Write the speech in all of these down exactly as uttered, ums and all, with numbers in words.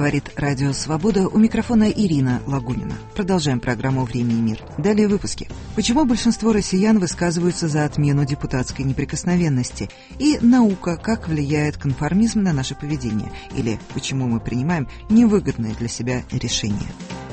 Говорит Радио Свобода, у микрофона Ирина Лагунина. Продолжаем программу «Время и мир». Далее выпуски. Почему большинство россиян высказываются за отмену депутатской неприкосновенности? И наука, как влияет конформизм на наше поведение? Или почему мы принимаем невыгодные для себя решения?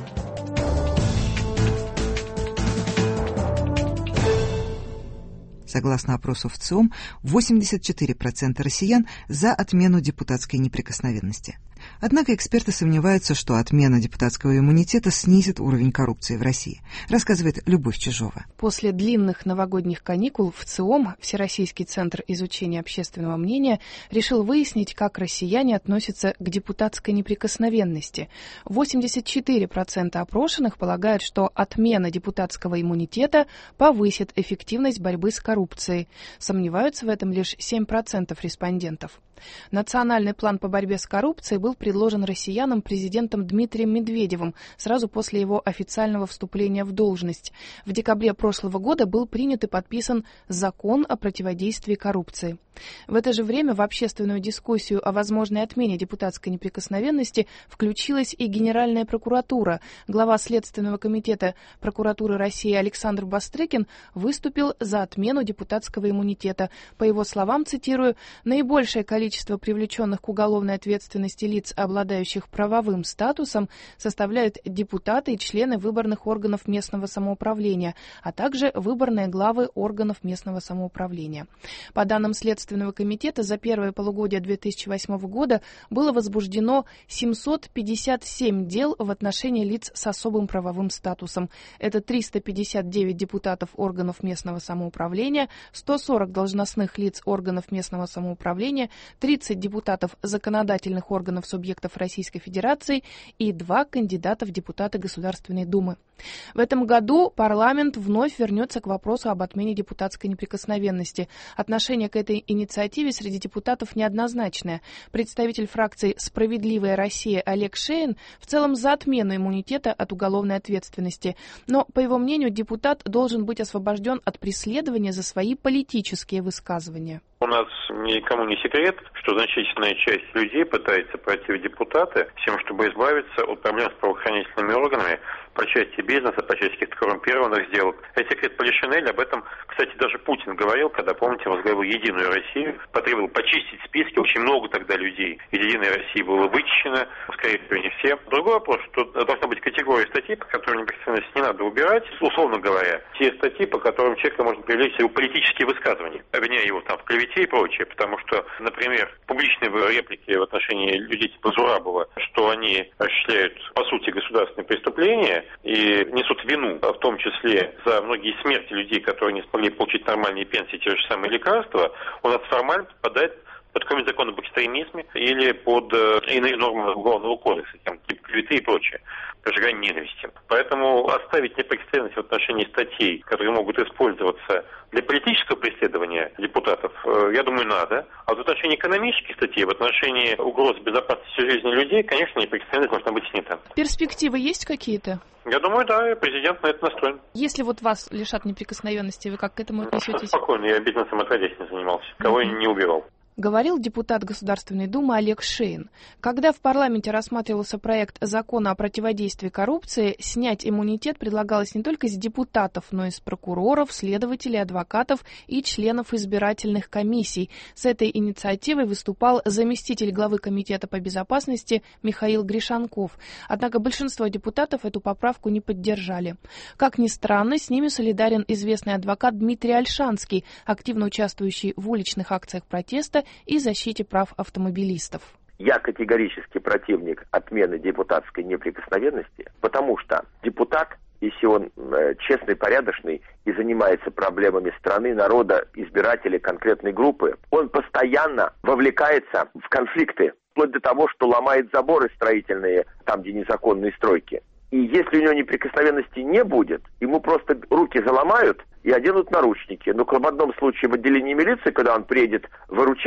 Согласно опросу ВЦИОМ, восемьдесят четыре процента россиян за отмену депутатской неприкосновенности. Однако эксперты сомневаются, что отмена депутатского иммунитета снизит уровень коррупции в России, рассказывает Любовь Чижова. После длинных новогодних каникул ВЦИОМ, Всероссийский центр изучения общественного мнения, решил выяснить, как россияне относятся к депутатской неприкосновенности. восемьдесят четыре процента опрошенных полагают, что отмена депутатского иммунитета повысит эффективность борьбы с коррупцией. Сомневаются в этом лишь семь процентов респондентов. Национальный план по борьбе с коррупцией был предложен россиянам президентом Дмитрием Медведевым сразу после его официального вступления в должность. В декабре прошлого года был принят и подписан Закон о противодействии коррупции. В это же время в общественную дискуссию о возможной отмене депутатской неприкосновенности включилась и Генеральная прокуратура. Глава Следственного комитета прокуратуры России Александр Бастрыкин выступил за отмену депутатского иммунитета. По его словам, цитирую, «наибольшее количество Количество привлеченных к уголовной ответственности лиц, обладающих правовым статусом, составляют депутаты и члены выборных органов местного самоуправления, а также выборные главы органов местного самоуправления». По данным Следственного комитета, за первое полугодие две тысячи восьмого года было возбуждено семьсот пятьдесят семь дел в отношении лиц с особым правовым статусом. Это триста пятьдесят девять депутатов органов местного самоуправления, сто сорок должностных лиц органов местного самоуправления, тридцать депутатов законодательных органов субъектов Российской Федерации и два кандидата в депутаты Государственной Думы. В этом году парламент вновь вернется к вопросу об отмене депутатской неприкосновенности. Отношение к этой инициативе среди депутатов неоднозначное. Представитель фракции «Справедливая Россия» Олег Шейн в целом за отмену иммунитета от уголовной ответственности. Но, по его мнению, депутат должен быть освобожден от преследования за свои политические высказывания. У нас никому не секрет, что значительная часть людей пытается пройти в депутаты с тем, чтобы избавиться от проблем с правоохранительными органами по части бизнеса, по части каких-то коррумпированных сделок. Это секрет Полишинеля. Об этом, кстати, даже Путин говорил, когда, помните, возглавил Единую Россию, потребовал почистить списки. Очень много тогда людей из Единой России было вычищено, скорее всего, не все. Другой вопрос, что должна быть категория статей, по которым неприкосновенность не надо убирать. Условно говоря, те статьи, по которым человека можно привлечь его политические высказывания, обвиняя его там в клевете и прочее. Потому что, например, публичные реплики в отношении людей типа Зурабова, что они осуществляют, по сути, государственные преступления и несут вину, в том числе за многие смерти людей, которые не смогли получить нормальные пенсии, те же самые лекарства, у нас формально попадает под какой-нибудь закон об экстремизме или под э, иные нормы Уголовного кодекса, там, типа клеветы и прочее, разжигание ненависти. Поэтому оставить неприкосновенность в отношении статей, которые могут использоваться для политического преследования депутатов, э, я думаю, надо. А в отношении экономических статей, в отношении угроз безопасности жизни людей, конечно, неприкосновенность должна быть снята. Перспективы есть какие-то? Я думаю, да, и президент на это настроен. Если вот вас лишат неприкосновенности, вы как к этому отнесетесь? Ну, спокойно, я бизнесом отродясь не занимался, кого я не убивал. Говорил депутат Государственной Думы Олег Шейн. Когда в парламенте рассматривался проект закона о противодействии коррупции, снять иммунитет предлагалось не только с депутатов, но и с прокуроров, следователей, адвокатов и членов избирательных комиссий. С этой инициативой выступал заместитель главы Комитета по безопасности Михаил Гришанков. Однако большинство депутатов эту поправку не поддержали. Как ни странно, с ними солидарен известный адвокат Дмитрий Ольшанский, активно участвующий в уличных акциях протеста и защите прав автомобилистов. Я категорически противник отмены депутатской неприкосновенности, потому что депутат, если он э, честный, порядочный и занимается проблемами страны, народа, избирателей конкретной группы, он постоянно вовлекается в конфликты, вплоть до того, что ломает заборы строительные, там, где незаконные стройки. И если у него неприкосновенности не будет, ему просто руки заломают и оденут наручники. Но в одном случае в отделении милиции, когда он приедет выручать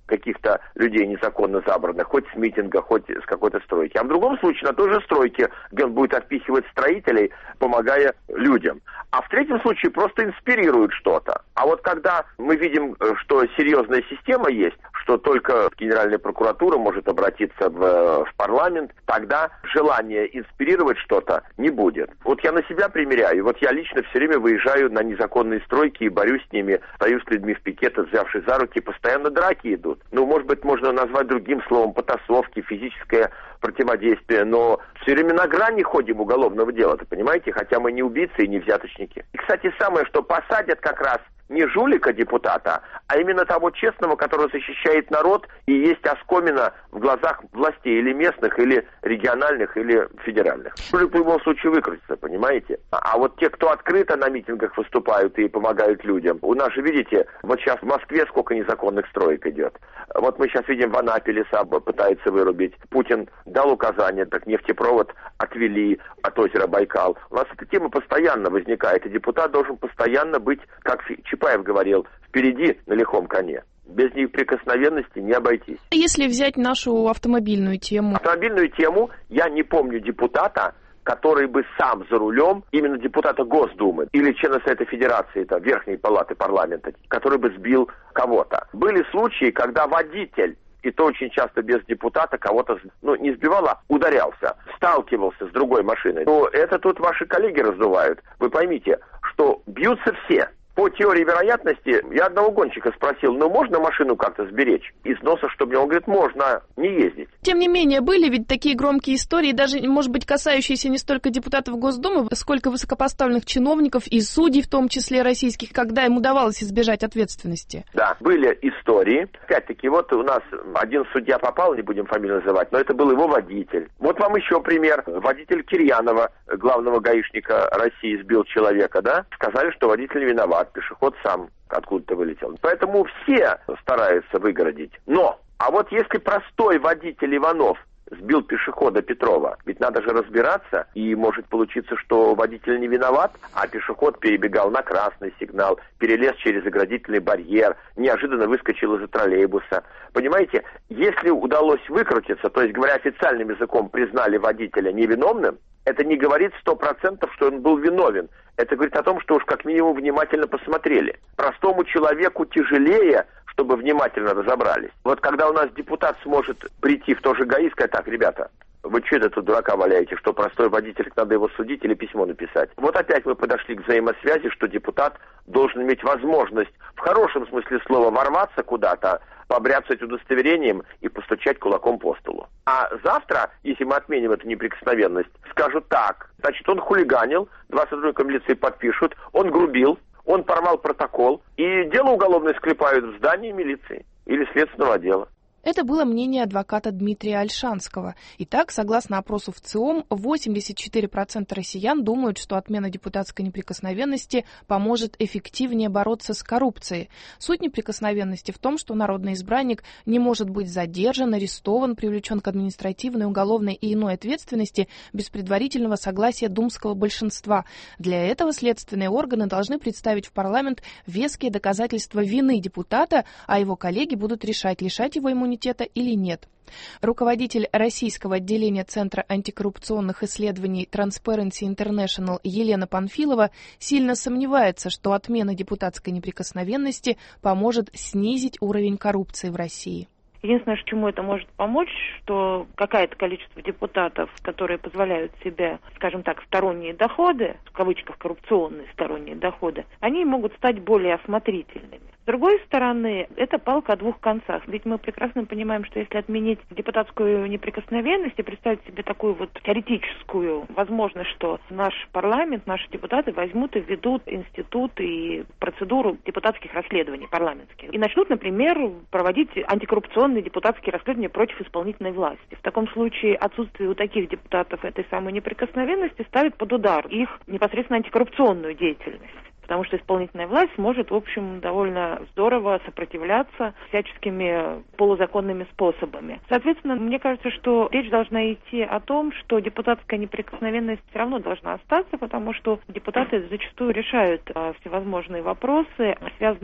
каких-то людей незаконно забранных, хоть с митинга, хоть с какой-то стройки. А в другом случае на той же стройке, где он будет отпихивать строителей, помогая людям. А в третьем случае просто инспирирует что-то. А вот когда мы видим, что серьезная система есть, что только Генеральная прокуратура может обратиться в, в парламент, тогда желания инспирировать что-то не будет. Вот я на себя примеряю. Вот я лично все время выезжаю на незаконные стройки и борюсь с ними, стою с людьми в пикетах, взявшись за руки, постоянно драки идут. Ну, может быть, можно назвать другим словом потасовки, физическое противодействие, но все время на грани ходим уголовного дела-то, понимаете? Хотя мы не убийцы и не взяточники. И, кстати, самое, что посадят как раз не жулика депутата, а именно того честного, который защищает народ и есть оскомина в глазах властей или местных, или региональных, или федеральных. В любом случае выкрутится, понимаете? А вот те, кто открыто на митингах выступают и помогают людям, у нас же, видите, вот сейчас в Москве сколько незаконных строек идет. Вот мы сейчас видим, в Анапе леса пытаются вырубить. Путин дал указание, так нефтепровод отвели от озера Байкал. У нас эта тема постоянно возникает, и депутат должен постоянно быть, как Чапаев говорил, впереди на лихом коне. Без неприкосновенности не обойтись. Если взять нашу автомобильную тему? Автомобильную тему я не помню депутата, который бы сам за рулем, именно депутата Госдумы или члена Совета Федерации, это Верхней Палаты парламента, который бы сбил кого-то. Были случаи, когда водитель, и то очень часто без депутата, кого-то, ну, не сбивал, а ударялся, сталкивался с другой машиной. Но это тут ваши коллеги раздувают. Вы поймите, что бьются все. По теории вероятности, я одного гонщика спросил, ну можно машину как-то сберечь из носа, чтобы... Он говорит, можно не ездить. Тем не менее, были ведь такие громкие истории, даже, может быть, касающиеся не столько депутатов Госдумы, сколько высокопоставленных чиновников и судей, в том числе российских, когда им удавалось избежать ответственности. Да, были истории. Опять-таки, вот у нас один судья попал, не будем фамилию называть, но это был его водитель. Вот вам еще пример. Водитель Кирьянова, главного гаишника России, сбил человека, да? Сказали, что водитель виноват. Пешеход сам откуда-то вылетел. Поэтому все стараются выгородить. Но, а вот если простой водитель Иванов сбил пешехода Петрова, ведь надо же разбираться, и может получиться, что водитель не виноват, а пешеход перебегал на красный сигнал, перелез через оградительный барьер, неожиданно выскочил из-за троллейбуса. Понимаете, если удалось выкрутиться, то есть, говоря официальным языком, признали водителя невиновным, это не говорит сто процентов, что он был виновен. Это говорит о том, что уж как минимум внимательно посмотрели. Простому человеку тяжелее, чтобы внимательно разобрались. Вот когда у нас депутат сможет прийти в то же ГАИ и сказать, так, ребята, вы что это тут дурака валяете, что простой водитель, надо его судить или письмо написать. Вот опять мы подошли к взаимосвязи, что депутат должен иметь возможность в хорошем смысле слова ворваться куда-то, побряцать удостоверением и постучать кулаком по столу. А завтра, если мы отменим эту неприкосновенность, скажут так, значит, он хулиганил, два сотрудника милиции подпишут, он грубил, он порвал протокол, и дело уголовное склепают в здании милиции или следственного отдела. Это было мнение адвоката Дмитрия Ольшанского. Итак, согласно опросу в ЦИОМ, восемьдесят четыре процента россиян думают, что отмена депутатской неприкосновенности поможет эффективнее бороться с коррупцией. Суть неприкосновенности в том, что народный избранник не может быть задержан, арестован, привлечен к административной, уголовной и иной ответственности без предварительного согласия думского большинства. Для этого следственные органы должны представить в парламент веские доказательства вины депутата, а его коллеги будут решать, лишать его иммунитета или нет. Руководитель российского отделения Центра антикоррупционных исследований Transparency International Елена Панфилова сильно сомневается, что отмена депутатской неприкосновенности поможет снизить уровень коррупции в России. Единственное, чему это может помочь, что какое-то количество депутатов, которые позволяют себе, скажем так, сторонние доходы, в кавычках коррупционные сторонние доходы, они могут стать более осмотрительными. С другой стороны, это палка о двух концах. Ведь мы прекрасно понимаем, что если отменить депутатскую неприкосновенность и представить себе такую вот теоретическую возможность, что наш парламент, наши депутаты возьмут и введут институт и процедуру депутатских расследований парламентских. И начнут, например, проводить антикоррупционные депутатские расследования против исполнительной власти. В таком случае отсутствие у таких депутатов этой самой неприкосновенности ставит под удар их непосредственно антикоррупционную деятельность. Потому что исполнительная власть может, в общем, довольно здорово сопротивляться всяческими полузаконными способами. Соответственно, мне кажется, что речь должна идти о том, что депутатская неприкосновенность все равно должна остаться, потому что депутаты зачастую решают а, всевозможные вопросы, связанные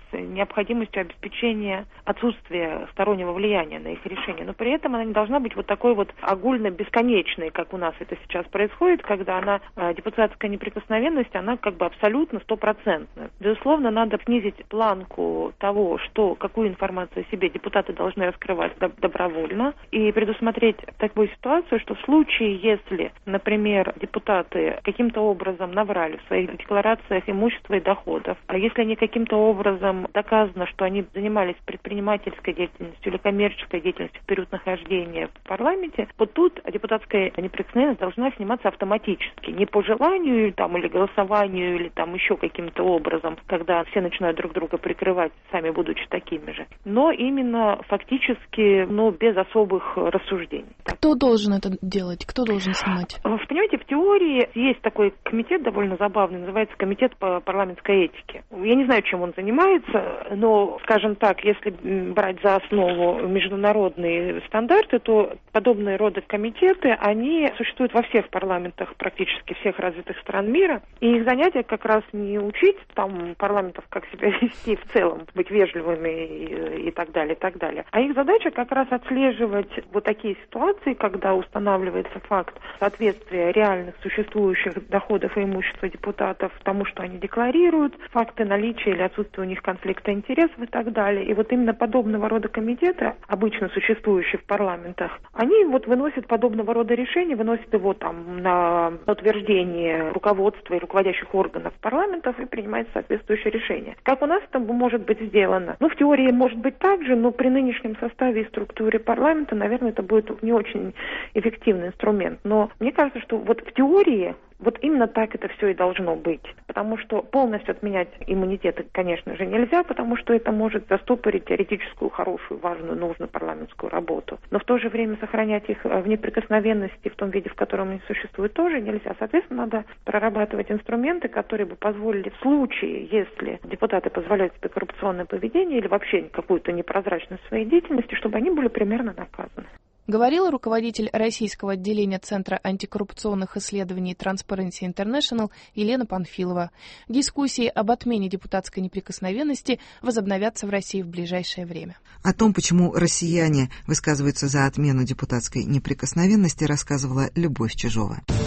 с необходимостью обеспечения отсутствия стороннего влияния на их решение. Но при этом она не должна быть вот такой вот огульно-бесконечной, как у нас это сейчас происходит, когда она, депутатская неприкосновенность, она как бы абсолютно стопроцентная. Безусловно, надо снизить планку того, что, какую информацию о себе депутаты должны раскрывать добровольно, и предусмотреть такую ситуацию, что в случае, если, например, депутаты каким-то образом наврали в своих декларациях имущества и доходов, а если они каким-то образом доказано, что они занимались предпринимательской деятельностью или коммерческой деятельностью в период нахождения в парламенте, вот тут депутатская неприкосновенность должна сниматься автоматически, не по желанию там, или голосованию, или там еще каким-то образом, когда все начинают друг друга прикрывать, сами будучи такими же, но именно фактически, ну, без особых рассуждений. Кто должен это делать? Кто должен снимать? Вы понимаете, в теории есть такой комитет довольно забавный, называется комитет по парламентской этике. Я не знаю, чем он занимается, но, скажем так, если брать за основу международные стандарты, то подобные рода комитеты, они существуют во всех парламентах практически всех развитых стран мира, и их занятие как раз не учить там парламентов, как себя вести в целом, быть вежливыми и, и так далее, и так далее, а их задача как раз отслеживать вот такие ситуации, когда устанавливается факт соответствия реальных существующих доходов и имущества депутатов тому, что они декларируют, факты наличия или отсутствия у них конфликта интересов и так далее. И вот именно подобного рода комитеты, обычно существующие в парламентах, они вот выносят подобного рода решения, выносят его там на утверждение руководства и руководящих органов парламентов и принимают соответствующее решение. Как у нас это может быть сделано? Ну, в теории может быть так же, но при нынешнем составе и структуре парламента, наверное, это будет не очень эффективный инструмент. Но мне кажется, что вот в теории вот именно так это все и должно быть. Потому что полностью отменять иммунитеты, конечно же, нельзя, потому что это может застопорить теоретическую, хорошую, важную, нужную парламентскую работу. Но в то же время сохранять их в неприкосновенности в том виде, в котором они существуют, тоже нельзя. Соответственно, надо прорабатывать инструменты, которые бы позволили в случае, если депутаты позволяют себе коррупционное поведение или вообще какую-то непрозрачность своей деятельности, чтобы они были примерно наказаны. Говорила руководитель российского отделения Центра антикоррупционных исследований Transparency International Елена Панфилова. Дискуссии об отмене депутатской неприкосновенности возобновятся в России в ближайшее время. О том, почему россияне высказываются за отмену депутатской неприкосновенности, рассказывала Любовь Чижова.